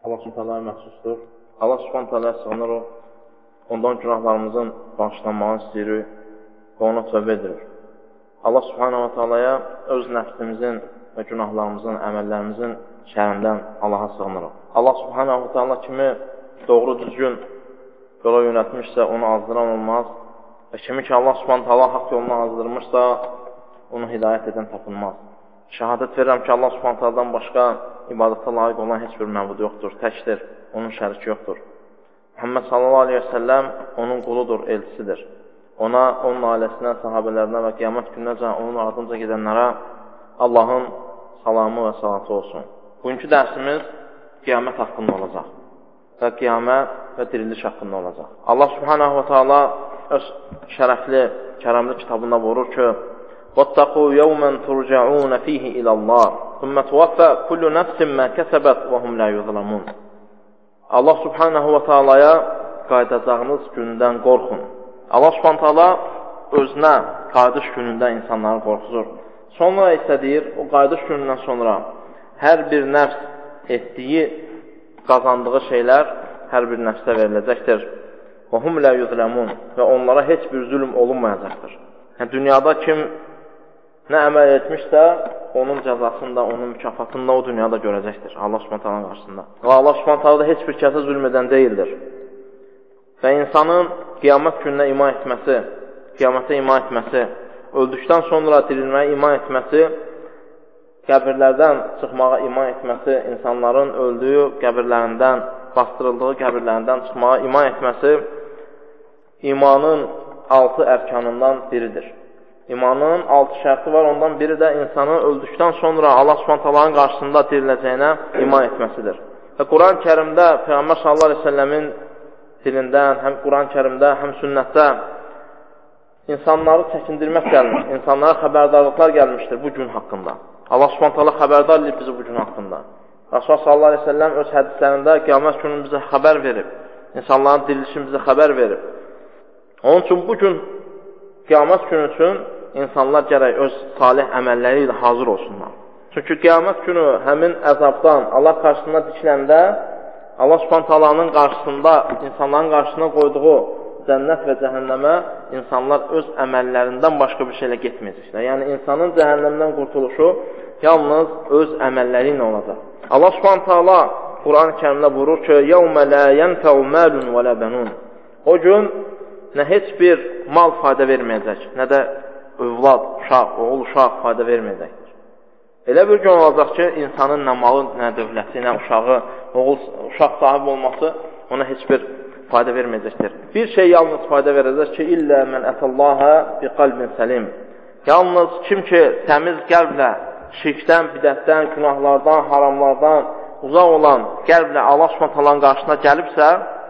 Allah Subhanahu məxsusdur. Allah Subhanahu sığınırıq. Ondan günahlarımızın bağışlanmağını istəyirik və ona tövbə edirik. Allah Subhanahu Taala'ya öz nəfsimizin və günahlarımızın, əməllərimizin şərindən Allaha sığınırıq. Allah Subhanahu Taala kimi doğru düzgün yola yönəltmişsə onu azdıran olmaz və kimi ki Allah Subhanahu Taala haqq yoluna azdırmışsa onu hidayət edən tapılmaz. Şəhadət verirəm ki Allah Subhanahu Taala'dan başqa ibadətə layiq olan heç bir məbud yoxdur, təkdir, onun şəriki yoxdur. Muhammed sallallahu aleyhi ve sellem onun quludur, elçisidir. Ona, onun ailəsinə, sahabələrinə və qiyamət gününəcə onun ardınca gedənlərə Allahın salamı və salatı olsun. Bugünkü dərsimiz qiyamət haqqında olacaq və qiyamət və diriliş haqqında olacaq. Allah Subhanahu wa Taala öz şərəfli, kərəmli kitabında buyurur ki: "Vattaqu yawman turja'un fihi ila Allah, thumma tuwaffa kullu nafsin ma kasabat wa hum la yuzlamun." Allah Subhanahu wa Taala'ya qayıdacağınız gündən qorxun. Allah Subhanahu Taala özünə qayıdış günündə insanları qorxuzur. Sonra isə deyir, o qayıdış günündən sonra hər bir nəfs etdiyi, qazandığı şeylər hər bir nəfsə veriləcəkdir. Və hum la yuzlamun və onlara heç bir zülm olunmayacaqdır. Yəni, dünyada kim nə əməl etmişsə, onun cəzasında, onun mükafatında o dünyada görəcəkdir Allah Subhanahu Taala qarşısında. Və Allah Subhanahu Taala da heç bir kəsə zülm edən deyildir. Və insanın qiyamət gününə iman etməsi, qiyamətə iman etməsi, öldükdən sonra dirilməyə iman etməsi, qəbirlərdən çıxmağa iman etməsi, insanların öldüyü qəbirlərindən, bastırıldığı qəbirlərindən çıxmağa iman etməsi imanın 6 ərkanından biridir. İmanın 6 şərti var, ondan biri də insanın öldükdən sonra Allah Subhanahu Taala'nın qarşısında diriləcəyinə iman etməsidir. Və Quran-ı Kərimdə Peyğəmbər sallallahu əleyhi və səlləmin dilindən, həm Quran-ı Kərimdə, həm sünnətdə insanları çəkindirmək gəlmiş, insanlara xəbərdarlıqlar gəlmişdir bu gün haqqında. Allah Subhanahu Taala xəbərdar edib bizi bu gün haqqında. Rasul sallallahu əleyhi və səlləm öz hədislərində qiyamət gününü bizə xəbər verib, insanların dirilişini bizə xəbər verib. Onun üçün bu gün qiyamət günü üçün insanlar gərək öz salih əməlləri ilə hazır olsunlar. Çünki qiyamət günü həmin əzabdan Allah qarşısında dikiləndə Allah Subhanahu Taala'nın qarşısında, insanların qarşısına qoyduğu cənnət və cəhənnəmə insanlar öz əməllərindən başqa bir şeylə getməyəcəklər. Yəni, insanın cəhənnəmdən qurtuluşu yalnız öz əməlləri ilə olacaq. Allah Subhanahu Taala Quran-ı Kərimdə buyurur ki: "Yawma la yanfa'u malun və la banun." O gün nə heç bir mal fayda verməyəcək, nə də övlad, uşaq, oğul, uşaq fayda verməyəcəkdir. Elə bir gün olacaq ki, insanın nə malı, nə dövləti, nə uşağı, oğul, uşaq sahibi olması ona heç bir fayda verməyəcəkdir. Bir şey yalnız fayda verəcək ki, illə mən ətəllaha bi qalbin səlim. Yalnız kim ki, təmiz qəlblə, şirkdən, bidətdən, günahlardan, haramlardan uzaq olan qəlblə Allah Subhanahu Taala'nın qarşısına gəlibsə,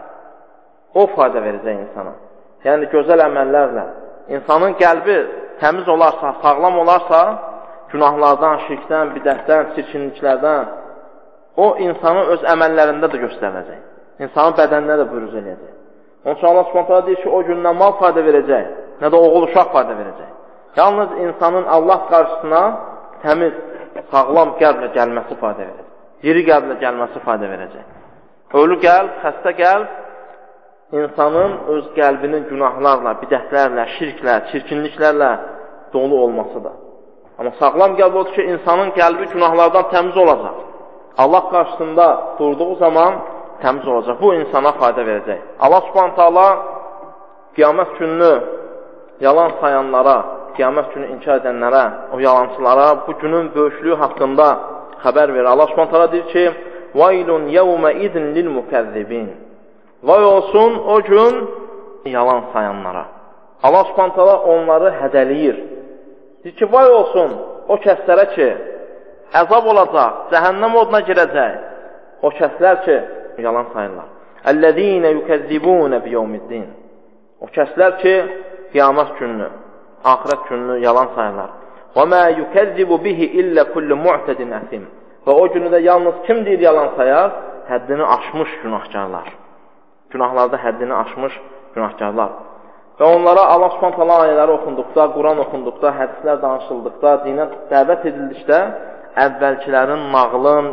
o fayda verəcək insana. Yəni, gözəl əməllərlə. İnsanın qəlbi təmiz olarsa, sağlam olarsa, günahlardan, şirkdən, bidətdən, çirkinliklərdən o insanı öz əməllərində də göstərəcək. İnsanın bədəninə də bürüz eləyəcək. Onun üçün Allah Subhanahu Taala deyir ki, o gündən mal fayda verəcək, nə də oğul uşaq fayda verəcək. Yalnız insanın Allah qarşısına təmiz, sağlam qəlblə gəlməsi fayda verəcək. Diri qəlblə gəlməsi fayda verəcək. Ölü qəlb, xəstə qəlb insanın öz qəlbinin günahlarla, bidətlərlə, şirklə, çirkinliklərlə dolu olmasıdır. Amma sağlam qəlb odur ki, insanın qəlbi günahlardan təmiz olacaq. Allah qarşısında durduğu zaman təmiz olacaq. Bu insana fayda verəcək. Allah Subhanahu Taala qiyamət gününü yalan sayanlara, qiyamət günü inkar edənlərə, o yalancılara bu günün böyüklüyü haqqında xəbər verir. Allah Subhanahu Taala deyir ki: "Vaylun yawma idin lil mukazzibin." Vay olsun o gün yalan sayanlara. Allah Subhanahu Taala onları hədələyir. Deyir ki, vay olsun o kəslərə ki, əzab olacaq, cəhənnəm oduna girəcək. O kəslər ki, yalan sayırlar. Əllezîne yukezzibûne biyevmiddin. O kəslər ki, qiyamət gününü, axirət gününü yalan sayırlar. Və mə yukezzibu bihi illə kullu mu'tedin əsim. Və o günü də yalnız kim deyir yalan sayar? Həddini aşmış günahkarlar. Günahlarda həddini aşmış günahkarlar. Və onlara Allah Subhanahu Taala ayələri oxunduqda, Quran oxunduqda, hədislər danışıldıqda, dinə dəvət edildikdə əvvəlkilərin nağılın,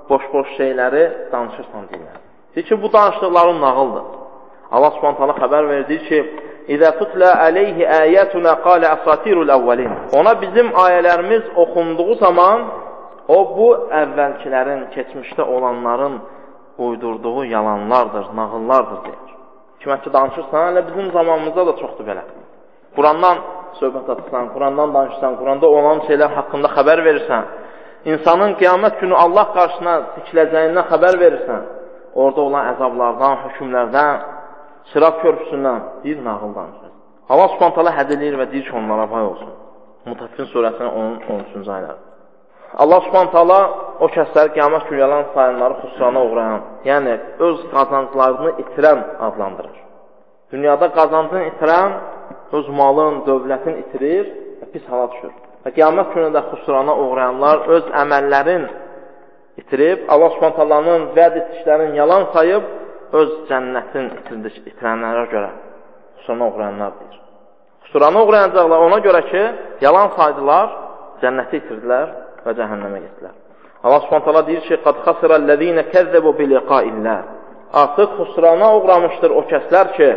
boş-boş şeyləri danışırsan deyirlər. Deyir ki, bu danışdıqların nağıldır. Allah Subhanahu taala xəbər verir ki, İzə tutlə aleyhi ayətuna qalə əsatirul əvvəlin. Ona bizim ayələrimiz oxunduğu zaman o bu əvvəlkilərin, keçmişdə olanların uydurduğu yalanlardır, nağıllardır deyir. Kimətçi danışırsan, elə bizim zamanımızda da çoxdur belə. Qurandan söhbət atırsan, Qurandan danışırsan, Quranda olan şeylər haqqında xəbər verirsən, insanın qiyamət günü Allah qarşısına dikiləcəyindən xəbər verirsən, orada olan əzablardan, hökmlərdən, Sırat körpüsündən bir nağıl danışır. Allah Subhanahu taala həd edir və deyir ki, onlara vay olsun. Mutaffifin surəsinin 13-cü ayələri. Allah Subhanahu taala o kəsləri qiyamət günü yalan sayanları xüsrana uğrayan, yəni öz qazanclarını itirən adlandırır. Dünyada qazancını itirən öz malın, dövlətin itirir və pis hala düşür. Və qiyamət günü də xüsrana uğrayanlar öz əməllərin itirib, Allah Subhanahu taalanın vəd etdiklərini yalan sayıb, öz cənnətin itirənlərə görə xüsrana uğrayanlar deyir. Xüsrana uğrayacaqlar ona görə ki, yalan saydılar, cənnəti itirdilər və cəhənnəmə getdilər. Allah Subhanahu taala deyir ki, "Qad xasirəl-ləzīne kəzzəbu bi-liqa'illah." Artıq xüsrana uğramışdır o kəslər ki,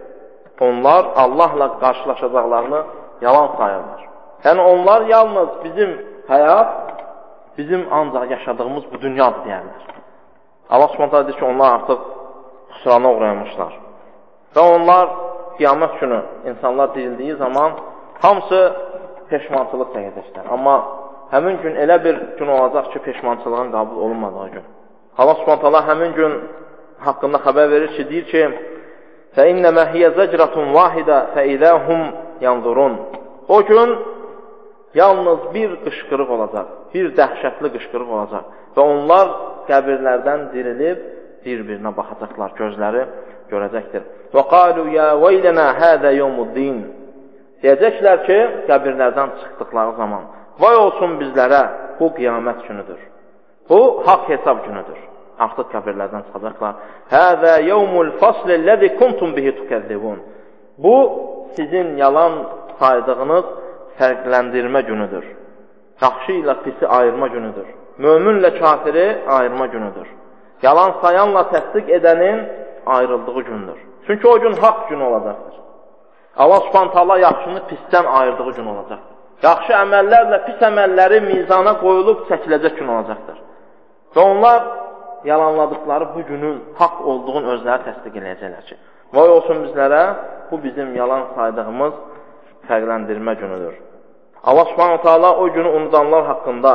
onlar Allahla qarşılaşacaqlarını yalan sayırlar. Yəni onlar yalnız bizim həyat, bizim ancaq yaşadığımız bu dünyadır deyərlər. Allah Subhanahu taala deyir ki, onlar artıq xüsrana uğramışlar. Və onlar qiyamət günü insanlar dirildiyi zaman hamısı peşmançılıq çəkəcəklər. Amma həmin gün elə bir gün olacaq ki, peşmançılığın qəbul olunmadığı gün. Allah Subhanahu taala həmin gün haqqında xəbər verir ki, deyir ki, فَإِنَّمَا هِيَ زَجْرَةٌ وَاحِدَةٌ فَإِذَا هُمْ يَنْظُرُونَ. O gün yalnız bir qışqırıq olacaq, bir dəhşətli qışqırıq olacaq və onlar qəbirlərdən dirilib bir-birinə baxacaqlar, gözləri görəcəkdir. وَقَالُوا يَا وَيْلَنَا هَذَا يَوْمُ الدِّينِ. Deyəcəklər ki, qəbirlərdən çıxdıqları zaman, vay olsun bizlərə, bu qiyamət günüdür. Bu, haqq hesab günüdür. Artıq qəbirlərdən çıxacaqlar. هَذَا يَوْمُ الْفَصْلِ الَّذِي كُنْتُمْ بِهِ تُكَذِّبُونَ. Bu, sizin yalan saydığınız fərqləndirmə günüdür. Yaxşı ilə pisi ayırma günüdür. Möminlə kafiri ayırma günüdür. Yalan sayanla təsdiq edənin ayrıldığı gündür. Çünki o gün haqq günü olacaqdır. Allah Subhanahu taala yaxşını pisdən ayırdığı gün olacaqdır. Yaxşı əməllərlə pis əməlləri mizana qoyulub çəkiləcək gün olacaqdır. Və onlar yalanladıqları bu günün haqq olduğunu özləri təsdiq edəcəklər ki, vay olsun bizlərə, bu bizim yalan saydığımız fərqləndirmə günüdür. Allah Subhanahu taala o günü unudanlar haqqında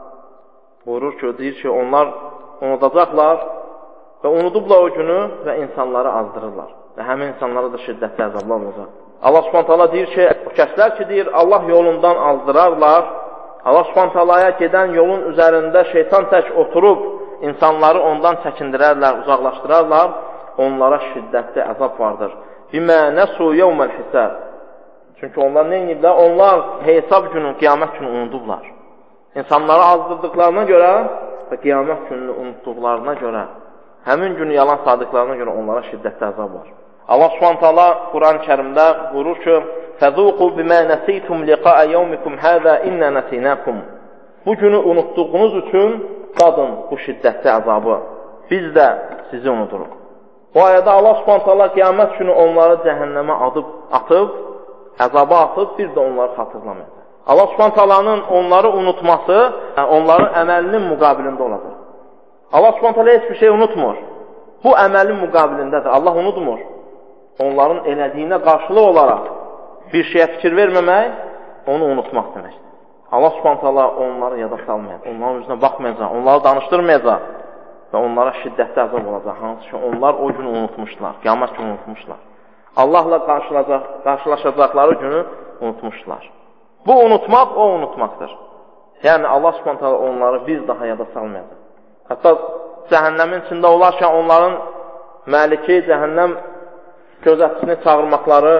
buyurur ki, deyir ki, onlar unudacaqlar və unudublar o günü və insanları azdırırlar. Və həmin insanlara da şiddətli əzablar olacaq. Allah Subhanahu taala deyir ki, o kəslər ki, deyir, Allah yolundan azdırarlar, Allah Subhanahu taalaya gedən yolun üzərində şeytan tək oturub, insanları ondan çəkindirərlər, uzaqlaşdırarlar, onlara şiddətli əzab vardır. Bimə nəsu yevməl hisab. Çünki onlar nə ediblər? Onlar hesab günü, qiyamət günü unudublar. İnsanları azdırdıqlarına görə və qiyamət gününü unutduqlarına görə, həmin günü yalan sadıqlarına görə onlara şiddətli əzab var. Allah Subhanahu taala Quran-ı Kərimdə buyurur ki: "Fəzuqu bimə nəsitum liqa'a yawmikum hada inna nasinakum." Bu günü unutduğunuz üçün dadın bu şiddətli əzabı. Biz də sizi unuduruq. Bu ayədə Allah Subhanahu taala qiyamət günü onları cəhənnəmə atıb, əzaba atıb, bir də onları xatırlamayacaq. Allah Subhanahu taalanın onları unutması, onların əməlinin müqabilində olacaq. Allah Subhanahu taala heç bir şey unutmur. Bu əməlin müqabilindədir. Allah unutmur. Onların elədiyinə qarşılıq olaraq bir şeyə fikir verməmək, onu unutmaq deməkdir. Allah Subhanahu taala onları yada salmayacaq, onların üzünə baxmayacaq, onları danışdırmayacaq və onlara şiddətli əzab olacaq. Hansı ki, onlar o günü unutmuşlar, qiyamət günü unutmuşlar. Allahla qarşılaşacaqları günü unutmuşlar. Bu unutmaq, o unutmaqdır. Yəni, Allah Subhanahu taala onları bir daha yada salmayacaq. Hətta cəhənnəmin içində olarkən onların məliki, cəhənnəm gözətçisini çağırmaqları,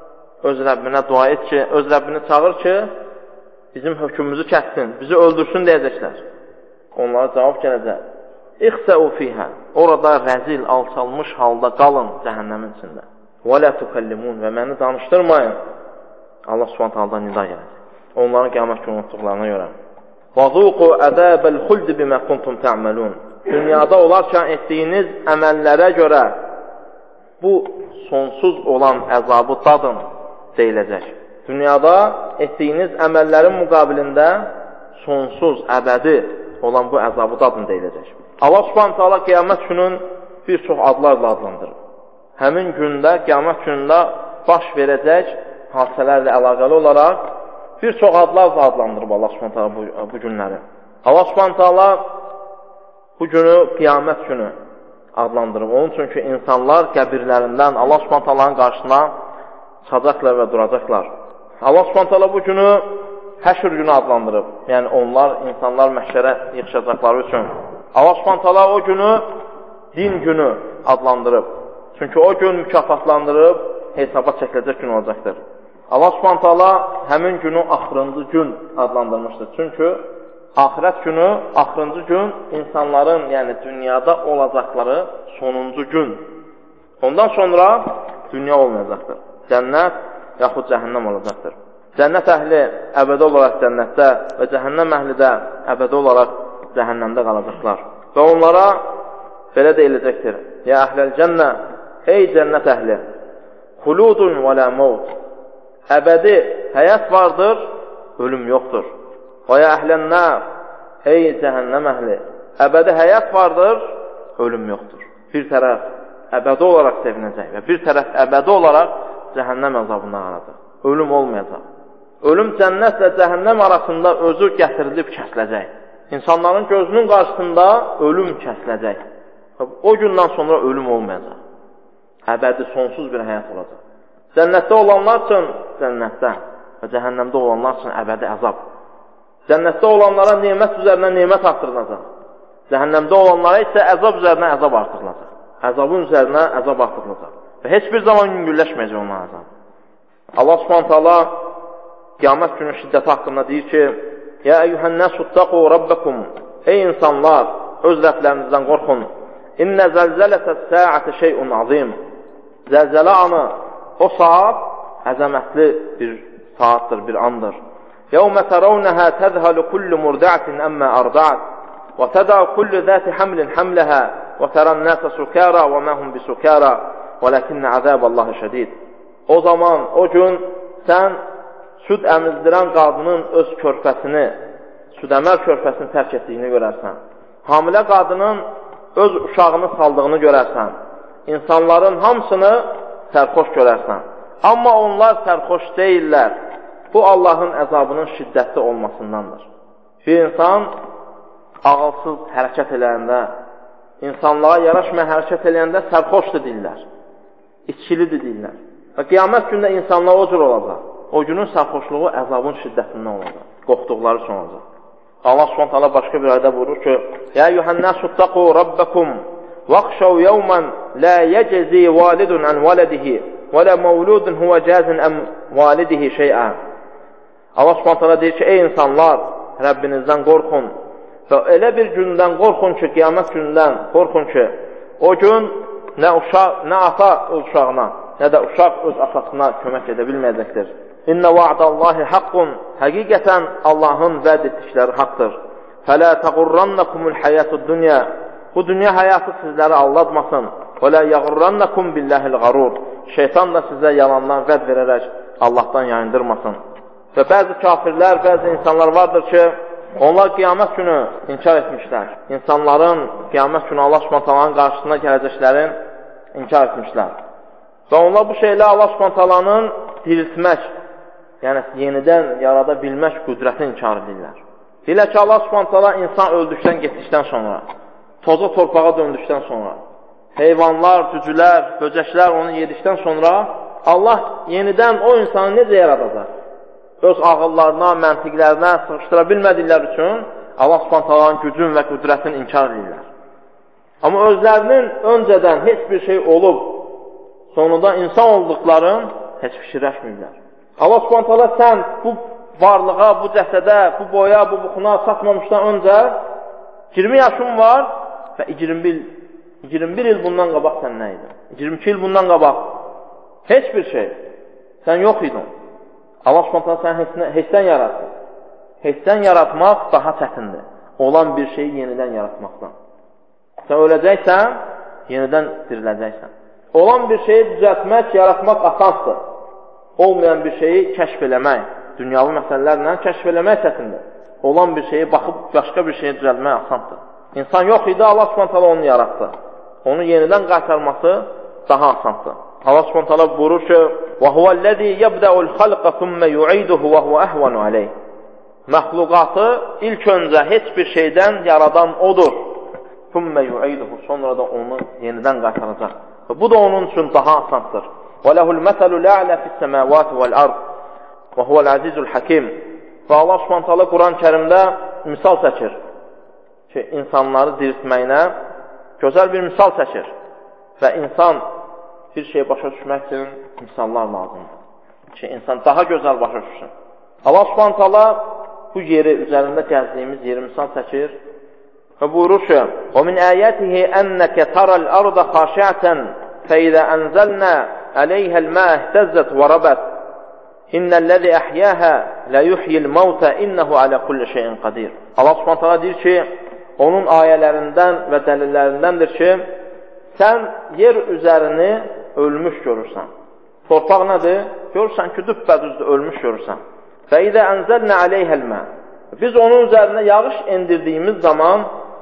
öz Rəbbinə dua et ki, öz Rəbbini çağır ki, bizim hökmümüzü kəssin, bizi öldürsün deyəcəklər. Onlara cavab gələcək. İxsəu fiyhə. Orada rəzil, alçalmış halda qalın cəhənnəmin içində. Və lə tukallimun. Və məni danışdırmayın. Allah Subhanahu taala nida gələcək. Onların qiyamət günü unutduqlarına görə. وَذُوقُوا عَذَابَ الْخُلْدِ بِمَا كُنْتُمْ تَعْمَلُونَ. Dünyada olarkən etdiyiniz əməllərə görə bu sonsuz olan əzabı dadın deyiləcək. Dünyada etdiyiniz əməllərin müqabilində sonsuz, əbədi olan bu əzabı dadın deyiləcək. Allah Subhanahu taala qiyamət günün bir çox adlarla adlandırır. Həmin gündə, qiyamət günündə baş verəcək hadisələrlə əlaqəli olaraq bir çox adlarla adlandırıb Allah Subhanahu taala bu günləri. Allah Subhanahu taala bu günü qiyamət günü adlandırıb. Onun üçün ki, insanlar qəbirlərindən Allah Subhanahu taalanın qarşısına çıxacaqlar və duracaqlar. Allah Subhanahu taala bu günü həşr günü adlandırıb. Yəni onlar, insanlar məhşərə yığışacaqları üçün. Allah Subhanahu taala o günü din günü adlandırıb. Çünki o gün mükafatlandırıb hesaba çəkiləcək gün olacaqdır. Allah Subhanahu taala həmin günü axırıncı gün adlandırmışdır. Çünki axirət günü, axırıncı gün insanların, yəni dünyada olacaqları sonuncu gün. Ondan sonra dünya olmayacaqdır. Cənnət yaxud cəhənnəm olacaqdır. Cənnət əhli əbədi olaraq cənnətdə və cəhənnəm əhli də əbədi olaraq cəhənnəmdə qalacaqlar. Və onlara belə deyiləcəkdir: Ya əhləl cənnə, ey cənnət əhli, xuludun və lə mevt. Əbədi həyat vardır, ölüm yoxdur. Və ya əhlən nər, ey cəhənnəm əhli, əbədi həyat vardır, ölüm yoxdur. Bir tərəf əbədi olaraq sevinəcək və bir tərəf əbədi olaraq cəhənnəm əzabından qalacaq. Ölüm olmayacaq. Ölüm cənnətlə cəhənnəm arasında özü gətirilib kəsiləcək. İnsanların gözünün qarşısında ölüm kəsiləcək. O gündən sonra ölüm olmayacaq. Əbədi, sonsuz bir həyat olacaq. Cənnətdə olanlar üçün cənnətdə və cəhənnəmdə olanlar üçün əbədi əzab. Cənnətdə olanlara nemət üzərinə nemət artırılacaq. Cəhənnəmdə olanlara isə əzab üzərinə əzab artırılacaq. Əzabın üzərinə əzab artırılacaq. Və heç bir zaman yüngülləşməyəcək ondan əzab. Allah Subhanahu taala qiyamət günü şiddəti haqqında deyir ki: Ya eyyuhən-nəsu ittaqu rabbakum. Ey insanlar, öz Rəbblərinizdən qorxun. İnnə zəlzələtəs-səati şey'un azim. Zəlzələ anı, o saat əzəmətli bir saatdır, bir andır. Yevmə tərəvnəhə təzhəlu kullu murdi'atin əmmə arda'at və tədəu kullu zəti hamlin hamləhə və tərən-nəsə sukara və məhum bisukara vələkinnə əzəbəllahi şədid. O zaman, o gün sən süd əmizdirən qadının öz körpəsini, süd-əmər körpəsini tərk etdiyini görərsən. Hamilə qadının öz uşağını saldığını görərsən. İnsanların hamısını sərxoş görərsən. Amma onlar sərxoş deyirlər. Bu, Allahın əzabının şiddətli olmasındandır. Bir insan ağılsız hərəkət eləyəndə, insanlığa yaraşmayan hərəkət eləyəndə sərxoşdur deyirlər. İçkilidir deyirlər. Və qiyamət gündə insanlar o cür olacaq. O günün sərxoşluğu əzabın şiddətindən olacaq. Qorxduqları üçün olacaq. Allah Subhanahu taala başqa bir ayədə buyurur ki: Ya eyyuhən-nəsu ittaqu rabbakum vəxşəv yevmən la yəczi validun an valadihi və la mevludun huve cazin an validihi şey'a. Allah Subhanahu taala deyir ki: Ey insanlar, Rəbbinizdən qorxun və elə bir gündən qorxun ki, qiyamət günündən qorxun ki, o gün nə ata öz uşağına, nə də uşaq öz atasına kömək edə bilməyəcəkdir. İnnə va'dallahi haqqun. Həqiqətən Allahın vəd etdikləri haqdır. Fələ təğurrannakumul hayatud dunya. Bu dünya həyatı sizləri aldatmasın. Və la yəğurrannakum billahil qarur. Şeytan da sizə yalandan vəd verərək Allahdan yayındırmasın. Və bəzi kafirlər, bəzi insanlar vardır ki, onlar qiyamət günü inkar etmişlər. İnsanların qiyamət günü Allah Subhanahu taalanın qarşısına gələcəklərin inkar etmişlər. Və onlar bu şeylə Allah Subhanahu taalanın diriltmək, yəni yenidən yarada bilmək qüdrətini inkar edirlər. Deyirlər ki, Allah Subhanahu taala insan öldükdən, getdikdən sonra, toza torpağa döndükdən sonra, heyvanlar, cücülər, böcəklər onu yedikdən sonra Allah yenidən o insanı necə yaradacaq? Öz ağıllarına, məntiqlərinə sıxışdıra bilmədikləri üçün Allah Subhanahu taalanın gücün və qüdrətini inkar edirlər. Amma özlərinin öncədən heç bir şey olub, sonunda insan olduqların heç fikirləşmirlər. Allah Subhanahu taala sən bu varlığa, bu cəsədə, bu boya, bu buxuna çatmamışdan öncə 20 yaşın var və 21 il bundan qabaq sən nə idin? 22 il bundan qabaq heç bir şey. Sən yox idin. Allah Subhanahu taala səni heçdən yarattı. Heçdən yaratmaq daha çətindir. Olan bir şeyi yenidən yaratmaqdan. Sən öləcəksən, yenidən diriləcəksən. Olan bir şeyi düzəltmək, yaratmaq asandır. Olmayan bir şeyi kəşf eləmək, dünyavi məsələlərlə kəşf eləmək çətindir. Olan bir şeyi baxıb başqa bir şeyi düzəltmək asandır. İnsan yox idi, Allah Subhanahu onu yarattı. Onu yenidən qaytarması daha asandır. Allah Subhanahu buyurur ki: "Və huvellezî yebda'ul xalqa thumma yu'iduhu və huve ahvanu aleyh." Məxluqatı ilk öncə heç bir şeydən yaradan odur. Thumma yu'iduhu, sonra da onu yenidən qaytaracaq. Və bu da onun üçün daha asandır. Və lehul meselul a'la fi's-semawati vel-ard və huvel azizul hakim. Və Allah Subhanahu Quran-Kərimdə misal çəkir ki, insanları diriltməyinə gözəl bir misal çəkir. Və insan bir şey başa düşmək üçün misallar lazımdır. Ki, insan daha gözəl başa düşsün. Allah Subhanahu bu yeri, üzərində gəzdiyimiz yeri misal çəkir və buyurur ki: "Və min ayatihi annaka taral arda khashi'atan فإذا أنزلنا عليها الماء اهتزت وربت إن الذي أحياها لا يحيي الموتى إنه على كل شيء قدير." Allah Subhanahu taala deyir ki, onun ayələrindən və dəlillərindəndir ki, sən yer üzərini ölmüş görürsən. Torpaq nədir? Görürsən ki, düppədüzdür, ölmüş görürsən. فإذا أنزلنا عليها الماء. Biz onun üzərinə yağış endirdiyimiz zaman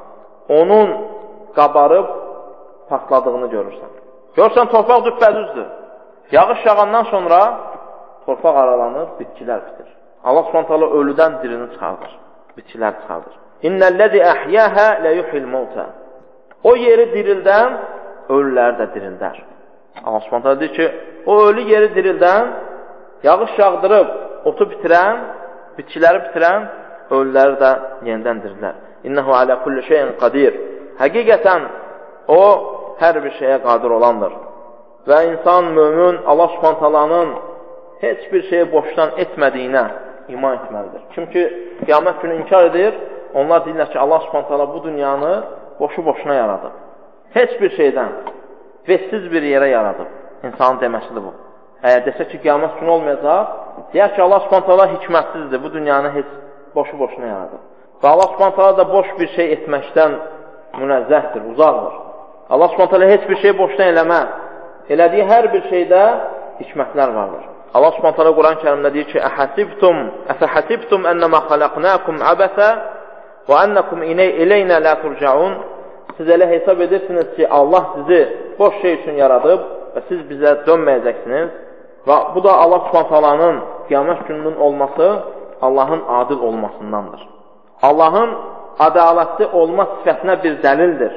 onun qabarıb partladığını görürsən. Görürsən, torpaq düppədüzdür. Yağış yağandan sonra torpaq aralanır, bitkilər bitir. Allah Subhanahu ölüdən dirini çıxardır, bitkilər çıxardır. İnnellezî ahyâhâ le yuhyil mevtâ. O yeri dirildən, ölüləri də dirildər. Allah Subhanahu deyir ki, o ölü yeri dirildən, yağış yağdırıb, otu bitirən, bitkiləri bitirən, ölüləri də yenidən dirilər. İnnehu alə kulli şeyin qadir. Həqiqətən o hər bir şeyə qadir olandır. Və insan, mömin, Allah Subhanahu heç bir şeyi boşdan etmədiyinə iman etməlidir. Kim ki, qiyamət günü inkar edir, onlar deyirlər ki, Allah Subhanahu bu dünyanı boşu-boşuna yaradıb. Heç bir şeydən, vəssiz bir yerə yaradıb. İnsanın deməsidir bu. Əgər desə ki, qiyamət günü olmayacaq, deyər ki, Allah Subhanahu hikmətsizdir, bu dünyanı heç boşu-boşuna yaradıb. Və Allah Subhanahu da boş bir şey etməkdən münəzzəhdir, uzaqdır. Allah Subhanahu heç bir şey boşdan eləməz. Elədiyi hər bir şeydə hikmətlər vardır. Allah Subhanahu Quran-Kərimdə deyir ki: "Əfəhəsibtum ennəmə xalaqnakum abəsə və ennekum ileynə la turcaun." Siz elə hesab edirsiniz ki, Allah sizi boş şey üçün yaradıb və siz bizə dönməyəcəksiniz. Və bu da Allah Subhanahu qiyamət gününün olması Allahın adil olmasındandır. Allahın ədalətli olma sifətinə bir dəlildir.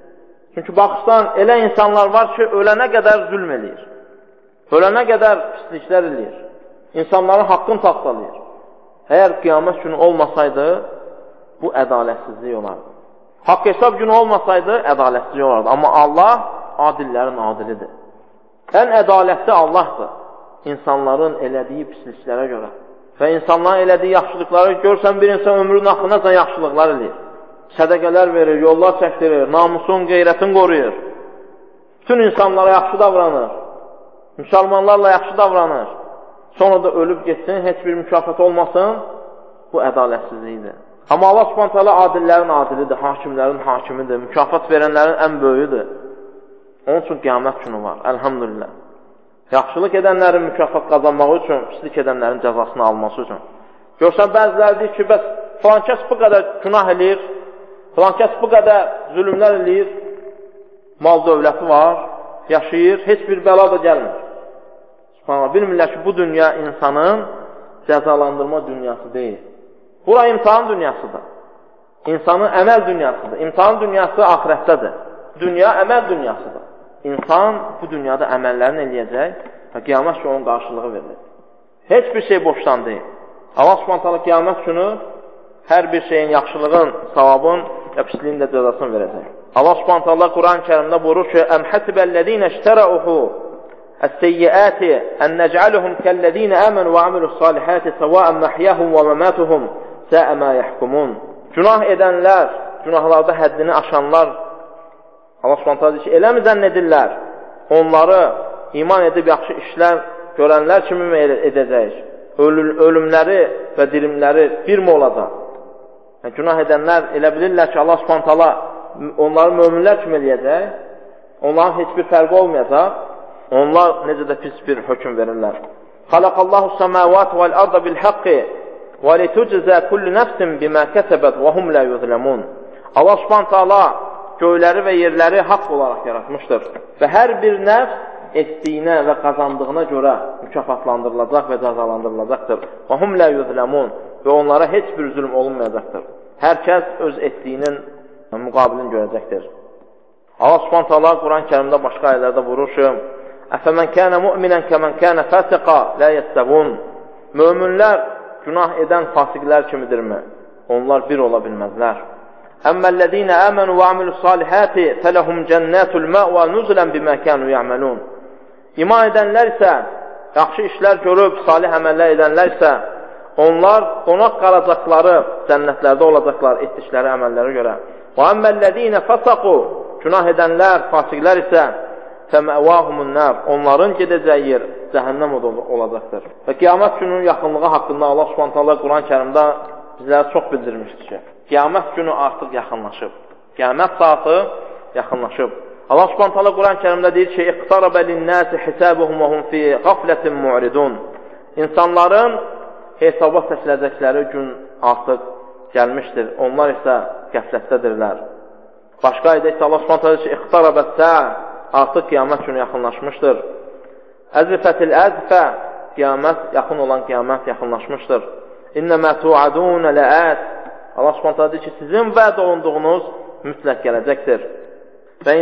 Çünki baxsan, elə insanlar var ki, ölənə qədər zülm eləyir. Ölənə qədər pisliklər eləyir. İnsanların haqqını tapdalayır. Əgər qiyamət günü olmasaydı, bu ədalətsizlik olardı. Haqq hesab günü olmasaydı, ədalətsizlik olardı. Amma Allah adillərin adilidir. Ən ədalətli Allahdır. İnsanların elədiyi pisliklərə görə. Və insanların elədiyi yaxşılıqları görsən, bir insan ömrünün axırınacan yaxşılıqlar eləyir. Sədəqələr verir, yollar çəkdirir, namusun, qeyrətin qoruyur. Bütün insanlara yaxşı davranır. Müsəlmanlarla yaxşı davranır. Sonra da ölüb getsin, heç bir mükafat olmasın, bu ədalətsizlikdir. Amma Allah Subhanahu adillərin adilidir, hakimlərin hakimidir, mükafat verənlərin ən böyüdür. Onun üçün qiyamət günü var, əlhamdülillah. Yaxşılıq edənlərin mükafat qazanmağı üçün, pislik edənlərin cəzasını alması üçün. Görsən, bəziləri deyir ki, bəs filan kəs bu qədər günah eləyir, filan kəs bu qədər zülümlər eləyir, mal dövləti var, yaşayır, heç bir bəla da gəlmir. Subhanallah, bilmirlər ki, bu dünya insanın cəzalandırma dünyası deyil. Bura imtihan dünyasıdır. İnsanın əməl dünyasıdır. İmtihan dünyası axirətdədir. Dünya əməl dünyasıdır. İnsan bu dünyada əməllərini eləyəcək və qiyamət günü onun qarşılığı verilir. Heç bir şey boşdan deyil. Allah Subhanahu qiyamət günü hər bir şeyin, yaxşılığın, savabın və pisliyin də cəzasını verəcək. Allah Subhanahu Quran-Kərimdə buyurur ki: "Əm həsibəl-ləzīnə iştərəuhu əs-seyyiəti ən nec'aluhum kəl-ləzīnə əmenu və amilu's-salihati səva'ən məhyəhum və məmatuhum səə mə yəhkumun." Günah edənlər, günahlarda həddini aşanlar, Allah Subhanahu deyir ki, eləmi zənn edirlər? Onları iman edib yaxşı işlər görənlər kimi edəcək? ölümləri və dirimləri bir mi olacaq? Yəni, günah edənlər elə bilirlər ki, Allah Subhanahu taala onları möminlər kimi eləyəcək, onların heç bir fərqi olmayacaq, onlar necə də pis bir hökm verirlər. Xalaqallahu səməvat vəl-arda bil-haqqi və litujzə kullu nəfsin bimə kəsəbət və hum la yuzlamun. Allah Subhanahu taala göyləri və yerləri haqq olaraq yaratmışdır və hər bir nəfs etdiyinə və qazandığına görə mükafatlandırılacaq və cəzalandırılacaqdır. Və hum la yuzlamun və onlara heç bir zülm olunmayacaqdır. Hər kəs öz etdiyinin müqabilini görəcəkdir. Allah Subhanahu taala Quran-Kərimdə başqa ayələrdə buyurur ki: "Əfəmən kənə mu'minən kəmən kənə fasiqa la yəstəvun." Möminlər günah edən fasiqlər kimidirmi? Onlar bir ola bilməzlər. "Əmməlləzīnə əmənu və amilussalihati fələhum cənnətul mə'və nuzulan bimə kanu ya'malun." İman edənlər isə, yaxşı işlər görüb salih əməllər edənlər isə, onlar qonaq qalacaqları cənnətlərdə olacaqlar etdikləri əməllərə görə. "Və əmməlləzīnə fasaqu." Günah edənlər, fasiqlər isə fəməvahumun nar. Onların gedəcəyi yer cəhənnəm olacaqdır. Və qiyamət gününün yaxınlığı haqqında Allah Subhanahu taala Quran-Kərimdə bizlərə çox bildirmişdir ki, qiyamət günü artıq yaxınlaşıb. Qiyamət saatı yaxınlaşıb. Allah Subhanahu taala Quran-Kərimdə deyir ki: "İqtaraba lin-nasi hisabuhum və hum fi ghaflatin mu'ridun." İnsanların hesaba çəkiləcəkləri gün artıq gəlmişdir. Onlar isə qəflətdədirlər. Başqa ayədə isə Allah Subhanahu taala deyir ki: "İqtarabət-səə." Artıq qiyamət günü yaxınlaşmışdır. Əzifətil əzfə, qiyamət, yaxın olan qiyamət yaxınlaşmışdır. İnnəmə tu'adun ləət. Allah Subhanahu deyir ki, sizin vəd olunduğunuz mütləq gələcəkdir. Və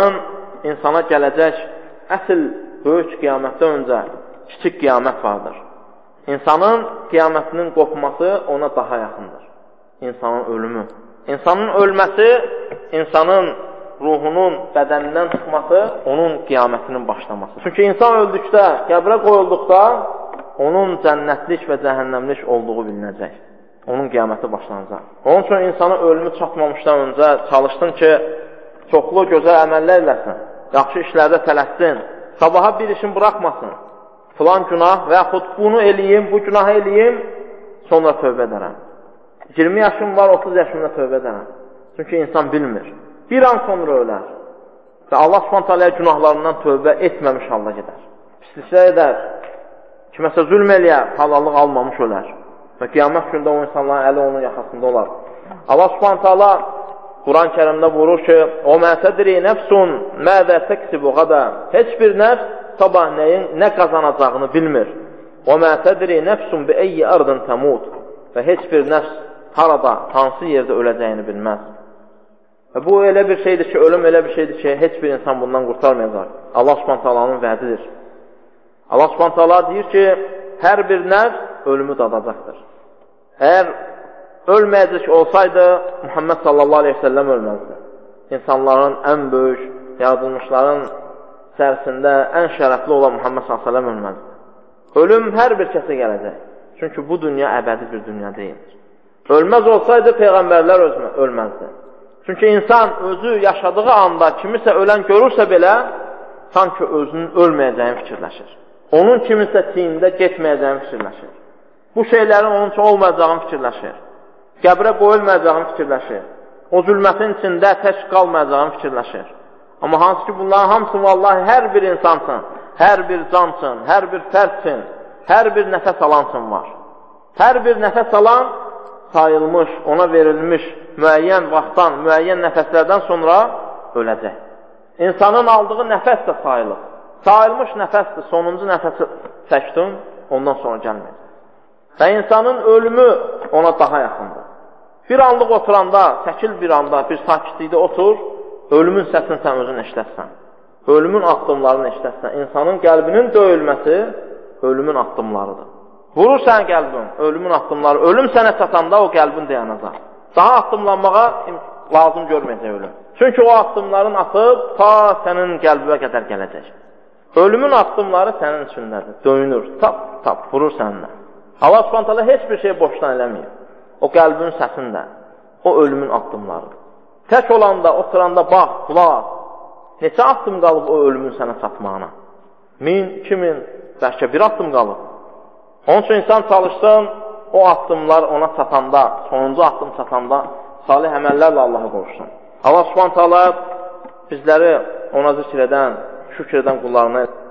insana gələcək əsl böyük qiyamətdən öncə kiçik qiyamət vardır. İnsanın qiyamətinin qopması ona daha yaxındır. İnsanın ölümü. İnsanın ölməsi, insanın ruhunun bədənindən çıxması, onun qiyamətinin başlaması. Çünki insan öldükdə, qəbrə qoyulduqda, onun cənnətlik və cəhənnəmlik olduğu bilinəcək. Onun qiyaməti başlanacaq. Onun üçün insana ölümü çatmamışdan öncə çalışsın ki, çoxlu gözəl əməllər eləsin, yaxşı işlərdə tələssin, sabaha bir işin buraxmasın. Filan günah və yaxud bunu eləyim, bu günahı eləyim, sonra tövbə edərəm. 20 yaşım var, 30 yaşımda tövbə edərəm. Çünki insan bilmir. Bir an sonra ölər və Allah Subhanahu günahlarından tövbə etməmiş halda gedər. Pisliklər edər, kiməsə zülm eləyər, halallıq almamış ölər və qiyamət gündə o insanların əli onun yaxasında olar. Allah Subhanahu Quran-Kərimdə buyurur ki: "O mə tədri nəfsun məzə təksibu qada." Heç bir nəfs sabah nəyin nə qazanacağını bilmir. "O mə tədri nəfsun bi ayyi ardın tamut." Və heç bir nəfs harada, hansı yerdə öləcəyini bilməz. Və bu elə bir şeydir ki, ölüm elə bir şeydir ki, heç bir insan bundan qurtarmayacaq. Allah Subhanahu vədidir. Allah Subhanahu deyir ki, hər bir nəfs ölümü dadacaqdır. Əgər ölməyəcək olsaydı, Muhammed sallallahu aleyhi ve sellem ölməzdi. İnsanların ən böyük yaradılmışların içərisində ən şərəfli olan Muhammed sallallahu aleyhi ve sellem ölməzdi. Ölüm hər bir kəsə gələcək. Çünki bu dünya əbədi bir dünya deyildir. Ölməz olsaydı, Peyğəmbərlər ölməzdi. Çünki insan özü yaşadığı anda kimisə ölən görürsə belə, sanki özünün ölməyəcəyini fikirləşir. Onun kimisə çiyində getməyəcəyini fikirləşir. Bu şeylərin onun üçün olmayacağını fikirləşir. Qəbrə qoyulmayacağını fikirləşir. O zülmətin içində tək qalmayacağını fikirləşir. Amma hansı ki bunların hamısı vallahi hər bir insansın, hər bir cansın, hər bir fərdsin, hər bir nəfəs alansın var. Hər bir nəfəs alan sayılmış, ona verilmiş müəyyən vaxtdan, müəyyən nəfəslərdən sonra öləcək. İnsanın aldığı nəfəs də sayılır. Sayılmış nəfəsdir, sonuncu nəfəsi çəkdin, ondan sonra gəlməyəcək. Və insanın ölümü ona daha yaxındır. Bir anlıq oturanda, çəkil bir anda, bir sakitlikdə otur, ölümün səsini sən özün eşitəsən. Ölümün addımlarını eşitəsən. İnsanın qəlbinin döyülməsi ölümün addımlarıdır. Vurur sən qəlbin, ölümün addımları. Ölüm sənə çatanda o qəlbin dayanacaq. Daha addımlanmağa lazım görməyəcək ölüm. Çünki o addımların atıb ta sənin qəlbinə qədər gələcək. Ölümün addımları sənin içindədir. Döyünür, tap, vurur səninlə. Allah Subhanahu heç bir şey boşdan eləməyib. O qəlbin səsində, o ölümün addımlarıdır. Tək olanda, oturanda bax, qulaq, neçə addım qalıb o ölümün sənə çatmağına? 1000, 2000, bəlkə bir addım qalıb. Onun üçün insan çalışsın, o addımlar ona çatanda, sonuncu addım çatanda salih əməllərlə Allaha qovuşsun. Allah Subhanahu taala bizləri ona zikr edən, şükr edən qullarına